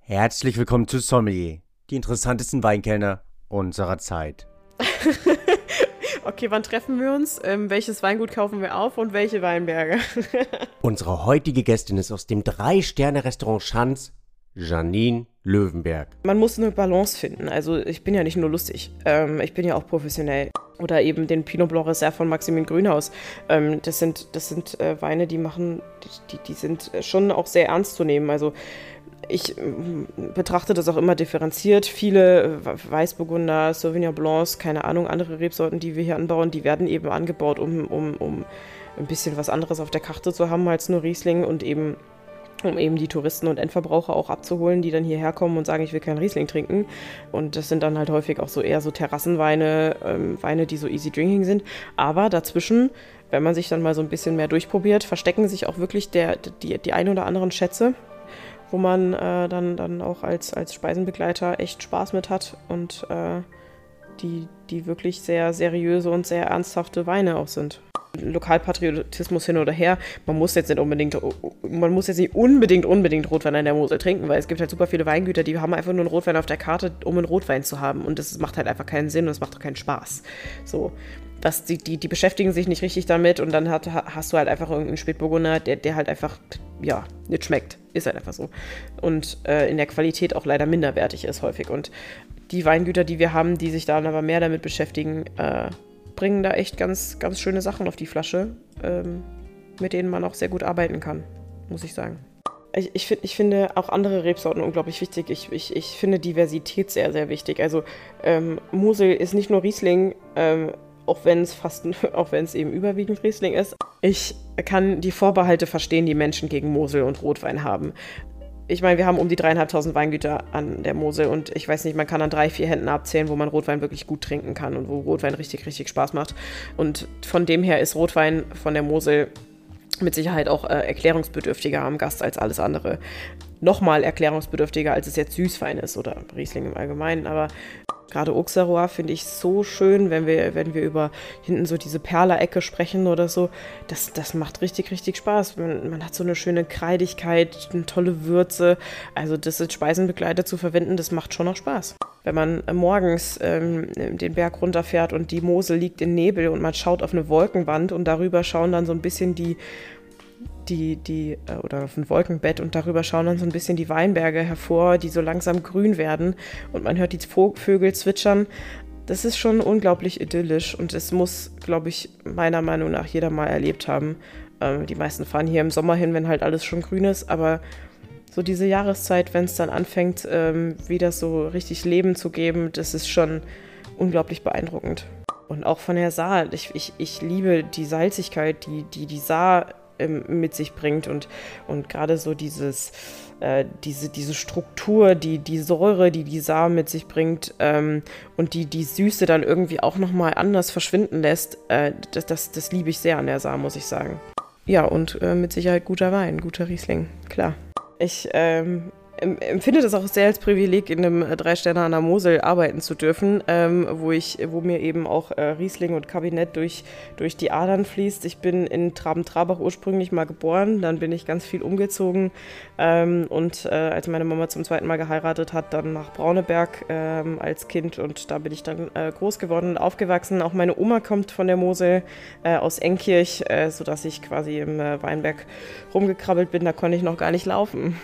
Herzlich willkommen zu Sommelier, die interessantesten Weinkellner unserer Zeit. Okay, wann treffen wir uns? Welches Weingut kaufen wir auf und welche Weinberge? Unsere heutige Gästin ist aus dem 3-Sterne-Restaurant Schanz, Janine Löwenberg. Man muss eine Balance finden. Also ich bin ja nicht nur lustig, ich bin ja auch professionell. Oder eben den Pinot Blanc Reserve von Maximin Grünhaus. Das sind Weine, die sind schon auch sehr ernst zu nehmen. Also ich betrachte das auch immer differenziert. Viele Weißburgunder, Sauvignon Blancs, keine Ahnung, andere Rebsorten, die wir hier anbauen, die werden eben angebaut, um ein bisschen was anderes auf der Karte zu haben als nur Riesling und eben um eben die Touristen und Endverbraucher auch abzuholen, die dann hierher kommen und sagen, ich will keinen Riesling trinken. Und das sind dann halt häufig auch so eher so Terrassenweine, Weine, die so easy drinking sind. Aber dazwischen, wenn man sich dann mal so ein bisschen mehr durchprobiert, verstecken sich auch wirklich die ein oder anderen Schätze, wo man dann auch als Speisenbegleiter echt Spaß mit hat und die wirklich sehr seriöse und sehr ernsthafte Weine auch sind. Lokalpatriotismus hin oder her, man muss jetzt nicht unbedingt Rotwein an der Mosel trinken, weil es gibt halt super viele Weingüter, die haben einfach nur einen Rotwein auf der Karte, um einen Rotwein zu haben, und das macht halt einfach keinen Sinn und es macht auch keinen Spaß. So, die beschäftigen sich nicht richtig damit und dann hast du halt einfach irgendeinen Spätburgunder, der halt einfach, ja, nicht schmeckt. Ist halt einfach so. Und in der Qualität auch leider minderwertig ist häufig. Und die Weingüter, die wir haben, die sich dann aber mehr damit beschäftigen, bringen da echt ganz, ganz schöne Sachen auf die Flasche, mit denen man auch sehr gut arbeiten kann, muss ich sagen. Ich finde auch andere Rebsorten unglaublich wichtig. Ich finde Diversität sehr, sehr wichtig. Also Mosel ist nicht nur Riesling, auch wenn es eben überwiegend Riesling ist. Ich kann die Vorbehalte verstehen, die Menschen gegen Mosel und Rotwein haben. Ich meine, wir haben um die 3.500 Weingüter an der Mosel und ich weiß nicht, man kann an 3-4 Händen abzählen, wo man Rotwein wirklich gut trinken kann und wo Rotwein richtig, richtig Spaß macht. Und von dem her ist Rotwein von der Mosel mit Sicherheit auch erklärungsbedürftiger am Gast als alles andere. Nochmal erklärungsbedürftiger, als es jetzt Süßwein ist oder Riesling im Allgemeinen, aber gerade Auxerrois finde ich so schön, wenn wir über hinten so diese Perler-Ecke sprechen oder so. Das macht richtig, richtig Spaß. Man hat so eine schöne Kreidigkeit, eine tolle Würze. Also das als Speisenbegleiter zu verwenden, das macht schon noch Spaß. Wenn man morgens den Berg runterfährt und die Mosel liegt in Nebel und man schaut auf eine Wolkenwand und darüber schauen dann so ein bisschen oder auf ein Wolkenbett und darüber schauen dann so ein bisschen die Weinberge hervor, die so langsam grün werden und man hört die Vögel zwitschern. Das ist schon unglaublich idyllisch und es muss, glaube ich, meiner Meinung nach jeder mal erlebt haben. Die meisten fahren hier im Sommer hin, wenn halt alles schon grün ist, aber so diese Jahreszeit, wenn es dann anfängt, wieder so richtig Leben zu geben, das ist schon unglaublich beeindruckend. Und auch von der Saar, ich liebe die Salzigkeit, die Saar mit sich bringt und gerade so diese Struktur, die Säure, die Saar mit sich bringt, und die Süße dann irgendwie auch nochmal anders verschwinden lässt, das liebe ich sehr an der Saar, muss ich sagen. Ja, und mit Sicherheit guter Wein, guter Riesling, klar. Ich empfinde das auch sehr als Privileg, in einem 3-Sterne an der Mosel arbeiten zu dürfen, wo mir eben auch Riesling und Kabinett durch die Adern fließt. Ich bin in Traben-Trarbach ursprünglich mal geboren, dann bin ich ganz viel umgezogen und als meine Mama zum 2. Mal geheiratet hat, dann nach Brauneberg als Kind, und da bin ich dann groß geworden und aufgewachsen. Auch meine Oma kommt von der Mosel aus Enkirch, sodass ich quasi im Weinberg rumgekrabbelt bin, da konnte ich noch gar nicht laufen.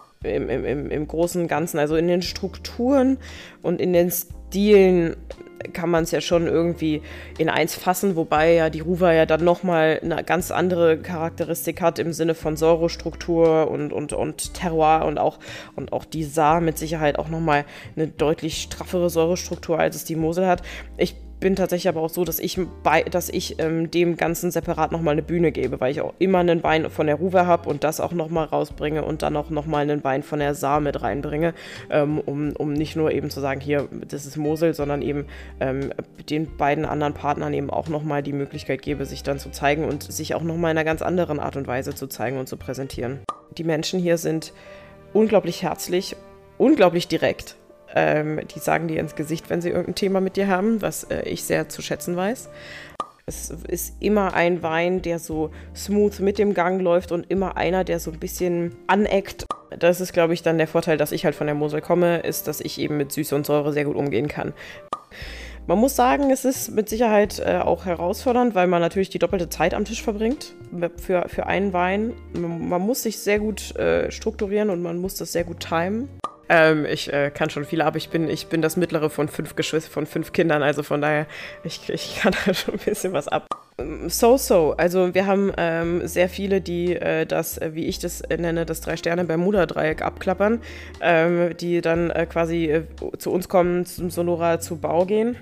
Im Großen und Ganzen, also in den Strukturen und in den Stilen kann man es ja schon irgendwie in eins fassen, wobei ja die Ruwer ja dann nochmal eine ganz andere Charakteristik hat im Sinne von Säurestruktur und Terroir und auch die Saar mit Sicherheit auch nochmal eine deutlich straffere Säurestruktur, als es die Mosel hat. Ich bin tatsächlich aber auch so, dass ich dem Ganzen separat nochmal eine Bühne gebe, weil ich auch immer einen Wein von der Ruwer habe und das auch nochmal rausbringe und dann auch nochmal einen Wein von der Saar mit reinbringe, um nicht nur eben zu sagen, hier, das ist Mosel, sondern eben den beiden anderen Partnern eben auch nochmal die Möglichkeit gebe, sich dann zu zeigen und sich auch nochmal in einer ganz anderen Art und Weise zu zeigen und zu präsentieren. Die Menschen hier sind unglaublich herzlich, unglaublich direkt. Die sagen dir ins Gesicht, wenn sie irgendein Thema mit dir haben, was ich sehr zu schätzen weiß. Es ist immer ein Wein, der so smooth mit dem Gang läuft und immer einer, der so ein bisschen aneckt. das ist, glaube ich, dann der Vorteil, dass ich halt von der Mosel komme, ist, dass ich eben mit Süße und Säure sehr gut umgehen kann. Man muss sagen, es ist mit Sicherheit auch herausfordernd, weil man natürlich die doppelte Zeit am Tisch verbringt für einen Wein. Man muss sich sehr gut strukturieren und man muss das sehr gut timen. Ich kann schon viel, aber ich bin das mittlere von 5 von 5 Kindern, also von daher, ich kann da schon ein bisschen was ab. Also wir haben sehr viele, die das, wie ich das nenne, das 3-Sterne-Bermuda-Dreieck abklappern, die dann quasi zu uns kommen, zum Sonora zu Bau gehen.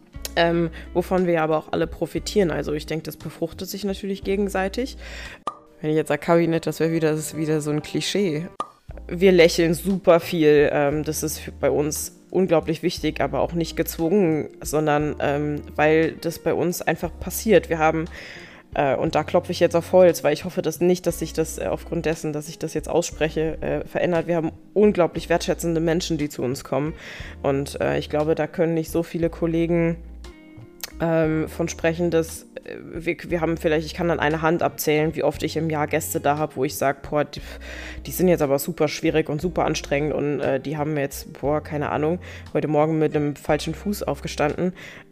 Wovon wir aber auch alle profitieren. Also ich denke, das befruchtet sich natürlich gegenseitig. Wenn ich jetzt sage Kabinett, das wäre wieder so ein Klischee. Wir lächeln super viel. Das ist bei uns unglaublich wichtig, aber auch nicht gezwungen, sondern weil das bei uns einfach passiert. Wir haben, und da klopfe ich jetzt auf Holz, weil ich hoffe dass sich das aufgrund dessen, dass ich das jetzt ausspreche, verändert. Wir haben unglaublich wertschätzende Menschen, die zu uns kommen. Und ich glaube, da können nicht so viele Kollegen von sprechen, dass wir haben vielleicht, ich kann an einer Hand abzählen, wie oft ich im Jahr Gäste da habe, wo ich sage, boah, die sind jetzt aber super schwierig und super anstrengend und die haben mir jetzt, keine Ahnung, heute Morgen mit einem falschen Fuß aufgestanden.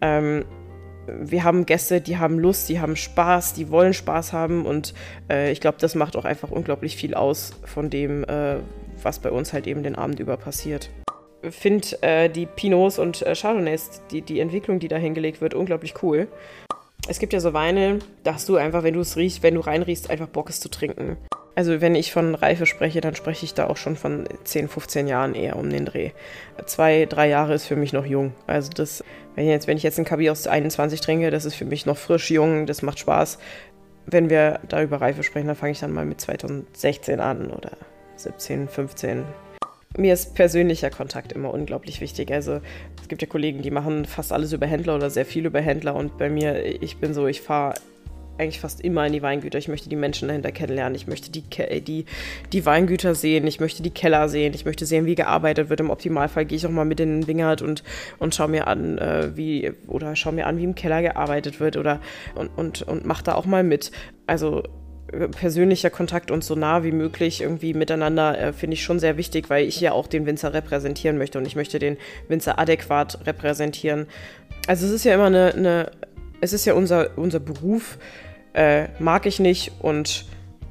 Wir haben Gäste, die haben Lust, die haben Spaß, die wollen Spaß haben und ich glaube, das macht auch einfach unglaublich viel aus von dem, was bei uns halt eben den Abend über passiert. Ich finde die Pinots und Chardonnays, die Entwicklung, die da hingelegt wird, unglaublich cool. Es gibt ja so Weine, da hast du einfach, wenn du reinriechst, einfach Bock es zu trinken. Also wenn ich von Reife spreche, dann spreche ich da auch schon von 10, 15 Jahren eher um den Dreh. 2, 3 Jahre ist für mich noch jung. Also wenn ich jetzt einen Cabernet aus 21 trinke, das ist für mich noch frisch, jung, das macht Spaß. Wenn wir da über Reife sprechen, dann fange ich dann mal mit 2016 an oder 17, 15. Mir ist persönlicher Kontakt immer unglaublich wichtig. Also es gibt ja Kollegen, die machen fast alles über Händler oder sehr viel über Händler und bei mir, ich fahre eigentlich fast immer in die Weingüter. Ich möchte die Menschen dahinter kennenlernen. Ich möchte die Weingüter sehen. Ich möchte die Keller sehen. Ich möchte sehen, wie gearbeitet wird. Im Optimalfall gehe ich auch mal mit in den Wingert und schaue mir an, wie im Keller gearbeitet wird und mache da auch mal mit. Also persönlicher Kontakt und so nah wie möglich irgendwie miteinander finde ich schon sehr wichtig, weil ich ja auch den Winzer repräsentieren möchte und ich möchte den Winzer adäquat repräsentieren. Also es ist ja immer es ist ja unser Beruf, mag ich nicht und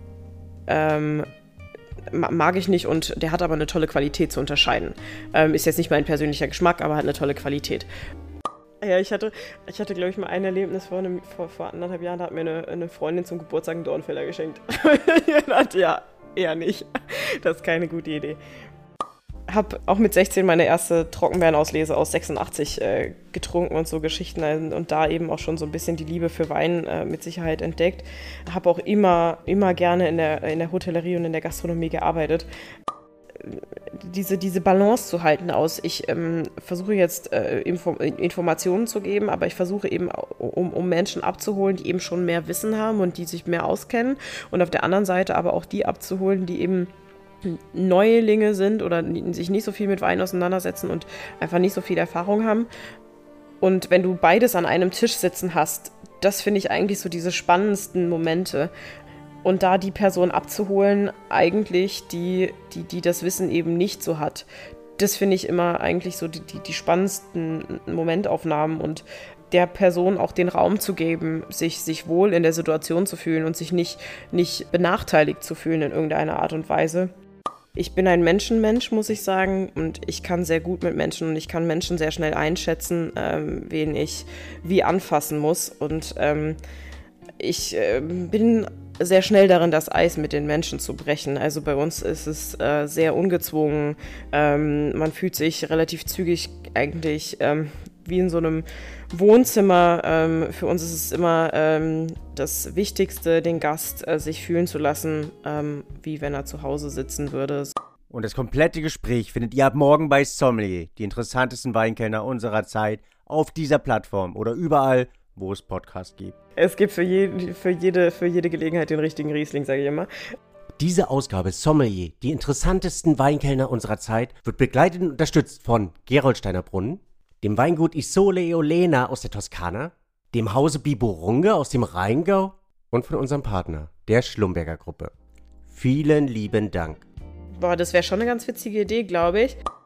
der hat aber eine tolle Qualität zu unterscheiden. Ist jetzt nicht mein persönlicher Geschmack, aber hat eine tolle Qualität. Ja, ich hatte glaube ich, mal ein Erlebnis vor 1,5 Jahren, da hat mir eine Freundin zum Geburtstag einen Dornfelder geschenkt. Ich dachte, ja, eher nicht. Das ist keine gute Idee. Habe auch mit 16 meine erste Trockenbeerenauslese aus 86 getrunken und so Geschichten und da eben auch schon so ein bisschen die Liebe für Wein mit Sicherheit entdeckt. Habe auch immer gerne in der Hotellerie und in der Gastronomie gearbeitet. Diese Balance zu halten aus, ich versuche jetzt Informationen zu geben, aber ich versuche eben, um Menschen abzuholen, die eben schon mehr Wissen haben und die sich mehr auskennen und auf der anderen Seite aber auch die abzuholen, die eben Neulinge sind oder sich nicht so viel mit Wein auseinandersetzen und einfach nicht so viel Erfahrung haben. Und wenn du beides an einem Tisch sitzen hast, das finde ich eigentlich so diese spannendsten Momente. Und da die Person abzuholen, eigentlich, die das Wissen eben nicht so hat, das finde ich immer eigentlich so die spannendsten Momentaufnahmen und der Person auch den Raum zu geben, sich wohl in der Situation zu fühlen und sich nicht benachteiligt zu fühlen in irgendeiner Art und Weise. Ich bin ein Menschenmensch, muss ich sagen, und ich kann sehr gut mit Menschen und ich kann Menschen sehr schnell einschätzen, wen ich wie anfassen muss. Und ich bin sehr schnell darin, das Eis mit den Menschen zu brechen. Also bei uns ist es sehr ungezwungen. Man fühlt sich relativ zügig eigentlich wie in so einem Wohnzimmer. Für uns ist es immer das Wichtigste, den Gast sich fühlen zu lassen, wie wenn er zu Hause sitzen würde. Und das komplette Gespräch findet ihr ab morgen bei Sommelier, die interessantesten Weinkellner unserer Zeit, auf dieser Plattform oder überall, wo es Podcasts gibt. Es gibt für jede Gelegenheit den richtigen Riesling, sage ich immer. Diese Ausgabe Sommelier, die interessantesten Weinkellner unserer Zeit, wird begleitet und unterstützt von Gerolsteiner Brunnen, dem Weingut Isole e Olena aus der Toskana, dem Hause Bibo-Runge aus dem Rheingau und von unserem Partner, der Schlumberger Gruppe. Vielen lieben Dank. Boah, das wäre schon eine ganz witzige Idee, glaube ich.